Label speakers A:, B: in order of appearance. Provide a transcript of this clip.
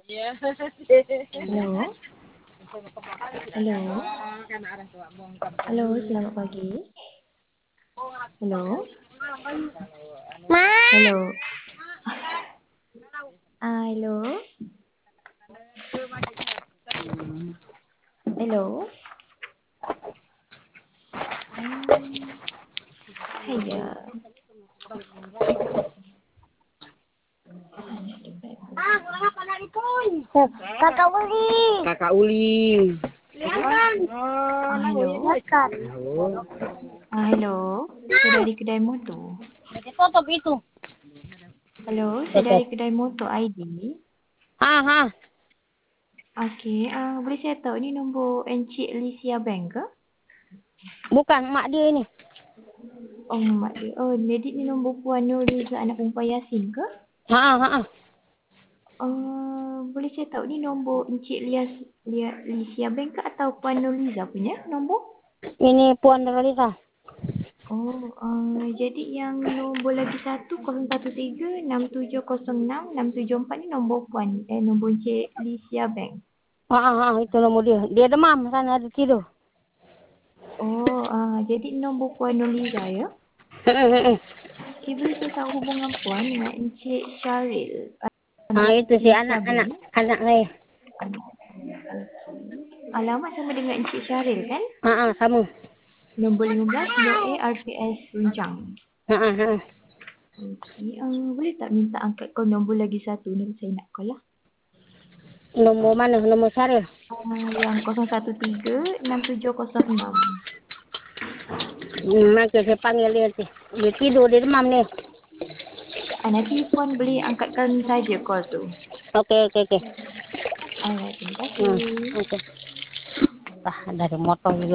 A: Halo, halo, halo, selamat pagi. Halo,
B: Ma,
A: halo, halo, halo. Hiya.
B: kakak Uli.
C: Kakak Uli.
A: Hello.
B: Kakak.
C: Halo.
A: Hello. Saya dari kedai motor.
B: Tutup itu.
A: Halo, saya dari kedai motor ID.
B: Ha.
A: Okey, boleh saya tahu ni nombor Encik Licia Bank ke?
B: Bukan mak dia ni.
A: Oh, mak dia. Oh, jadi ni nombor Puan Nurliza anak perempuan Yasin ke?
B: Ha.
A: Boleh saya tahu ni nombor Encik Licia Bank ke atau Puan Nurliza punya nombor?
B: Ini Puan Nurliza.
A: Oh, jadi yang nombor lagi 011367066704 ni nombor Puan, nombor Encik Licia Bank.
B: Ha, itu nombor dia. Dia demam sana ada tidur.
A: Oh, jadi nombor Puan Nurliza ya?
B: Ha.
A: Okay, boleh saya tahu hubungan Puan dengan Encik Syaril,
B: Ha, itu si
A: Licia
B: anak-anak
A: Bank?
B: anak saya.
A: Alamat sama dengan Encik Syaril kan?
B: Ha, sama.
A: Nombor 15 Blok A RPS Runjang.
B: Ha.
A: Okey, boleh tak minta angkat kau nombor lagi satu ni saya nak call lah.
B: Nombor mana? Nombor Syaril.
A: Yang 01367006.
B: Maka saya panggil dia nanti. Dia tidur, dia demam ni.
A: Nanti Puan boleh angkatkan saja call tu.
B: Okey.
A: Alright, terima kasih.
B: Okey. Dari motor juga.